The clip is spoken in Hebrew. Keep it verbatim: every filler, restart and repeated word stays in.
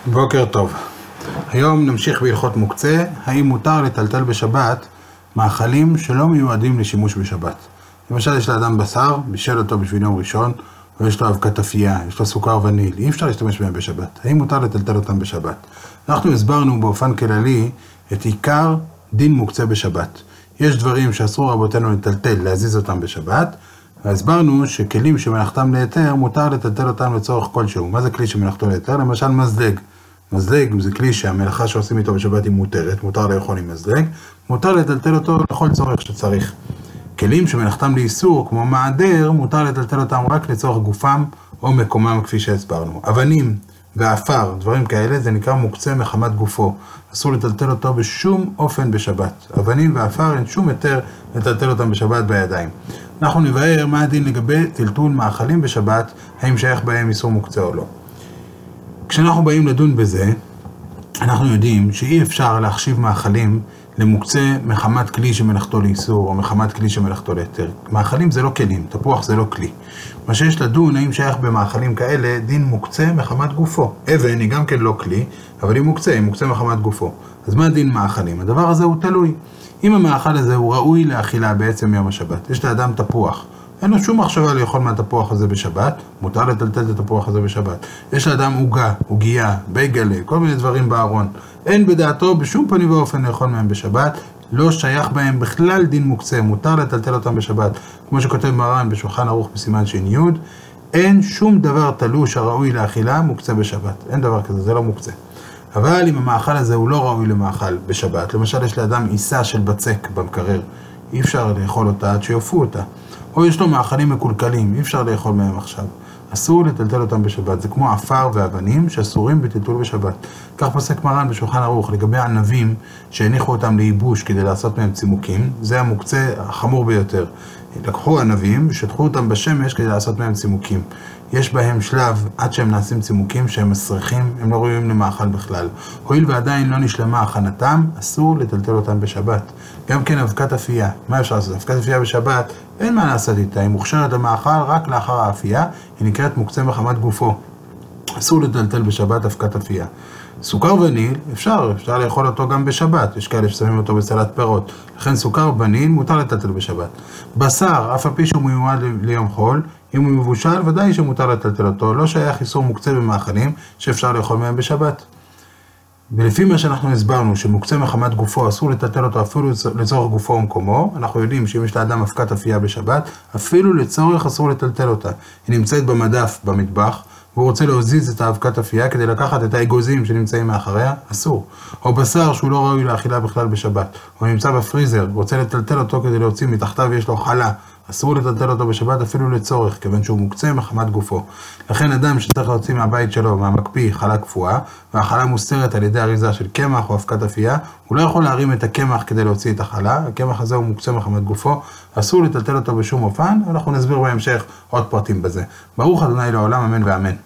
בוקר טוב. היום נמשיך בהלכות מוקצה. האם מותר לטלטל בשבת מאכלים שלא מיועדים לשימוש בשבת? למשל, יש לאדם בשר, בישל אותו בשביל יום ראשון, ויש לו אבקת אפייה, יש לו סוכר וניל, אי אפשר להשתמש בהם בשבת. האם מותר לטלטל אותם בשבת? אנחנו הסברנו באופן כללי את עיקר דין מוקצה בשבת. יש דברים שאסור רבותינו לטלטל, להזיז אותם בשבת, והסברנו שכלים שמלאכתם להיתר, מותר לטלטל אותם לצורך כלשהו. מה זה כלי שמלאכתו להיתר? למשל מזלג. מזלג זה כלי שהמלאכה שעושים איתו בשבת היא מותרת, מותר לאכול עם מזלג, מותר לטלטל אותו לכל צורך שצריך. כלים שמלאכתם לאיסור, כמו מעדר, מותר לטלטל אותם רק לצורך גופם או מקומם, כפי שהסברנו. אבנים ואפר, דברים כאלה, זה נקרא מוקצה מחמת גופו. אסור לטלטל אותו בשום אופן בשבת. אבנים ואפר אין שום היתר לטלטל אותם בשבת בידיים. אנחנו נבהר מה הדין לגבי טלטול מאכלים בשבת, האם שייך בהם איסור מוקצה או לא. כשאנחנו באים לדון בזה, אנחנו יודעים שאי אפשר להחשיב מאכלים למוקצה מחמת כלי שמלאכתו לאיסור, או מחמת כלי שמלאכתו להיתר. מאכלים זה לא כלים, תפוח זה לא כלי. מה שיש לדון, האם שייך במאכלים כאלה, דין מוקצה מחמת גופו. אבן היא גם כן לא כלי, אבל היא מוקצה, היא מוקצה מחמת גופו. אז מה דין מאכלים? הדבר הזה הוא תלוי. אם המאכל הזה הוא ראוי לאכילה בעצם יום השבת, יש לאדם תפוח, אין לו שום מחשבה לאכול מהתפוח הזה בשבת, מותר לטלטל את התפוח הזה בשבת. יש לאדם עוגה, עוגייה, בייגלה, כל מיני דברים בארון. אין בדעתו בשום פנים ואופן לאכול מהם בשבת, לא שייך בהם בכלל דין מוקצה, מותר לטלטל אותם בשבת. כמו שכותב מרן בשולחן ערוך בסימן שין י', אין שום דבר תלוש הראוי לאכילה מוקצה בשבת. אין דבר כזה, זה לא מוקצה. אבל אם המאכל הזה הוא לא ראוי למאכל בשבת, למשל יש לאדם עיסה של בצק במקרר, אי אפשר לאכול אותה עד שיופו אותה. או יש לו מאכלים מקולקלים, אי אפשר לאכול מהם עכשיו. אסור לטלטל אותם בשבת, זה כמו אפר ואבנים שאסורים בטלטול בשבת. כך פוסק מרן בשולחן ערוך לגבי ענבים שהניחו אותם לייבוש כדי לעשות מהם צימוקים, זה המוקצה החמור ביותר. לקחו ענבים ושטחו אותם בשמש כדי לעשות מהם צימוקים. יש בהם שלב עד שהם נעשים צימוקים שהם מסריחים, הם לא ראויים למאכל בכלל. הואיל ועדיין לא נשלמה הכנתם, אסור לטלטל אותם בשבת. גם כן אבקת אפייה. מה אפשר לעשות? אבקת אפייה בשבת, אין מה לעשות איתה. היא מוכשרת למאכל רק לאחר האפייה, היא נקראת מוקצה מחמת גופו. אסור לטלטל בשבת אבקת אפייה. סוכר וניל, אפשר, אפשר לאכול אותו גם בשבת. יש כאלה ששמים אותו בסלט פירות. לכן סוכר וניל מותר לטלטל בשבת. בשר, אף על פי שהוא מיועד ליום חול, אם הוא מבושל, ודאי שמותר לטלטל אותו. לא שייך איסור מוקצה במאכלים שאפשר לאכול מהם בשבת. ולפי מה שאנחנו הסברנו, שמוקצה מחמת גופו, אסור לטלטל אותו אפילו לצורך גופו ומקומו, אנחנו יודעים שאם יש לאדם אבקת אפייה בשבת, אפילו לצורך אסור לטלטל אותה. היא נמצאת במדף במטבח, והוא רוצה להזיז את האבקת אפייה כדי לקחת את האגוזים שנמצאים מאחריה, אסור. או בשר שהוא לא ראוי לאכילה בכלל בשבת, או נמצא בפריזר, רוצה לטלטל אותו כדי להוציא מתחתיו ויש לו חלה, אסור לטלטל אותו בשבת אפילו לצורך, כיוון שהוא מוקצה מחמת גופו. לכן אדם שצריך להוציא מהבית שלו, מהמקפיא, חלה קפואה, והחלה מוסתרת על ידי אריזה של קמח או אבקת אפייה, הוא לא יכול להרים את הקמח כדי להוציא את החלה, הקמח הזה הוא מוקצה מחמת גופו, אסור לטלטל אותו בשום אופן, אנחנו נסביר בהמשך עוד פרטים בזה. ברוך ה' לעולם, אמן ואמן.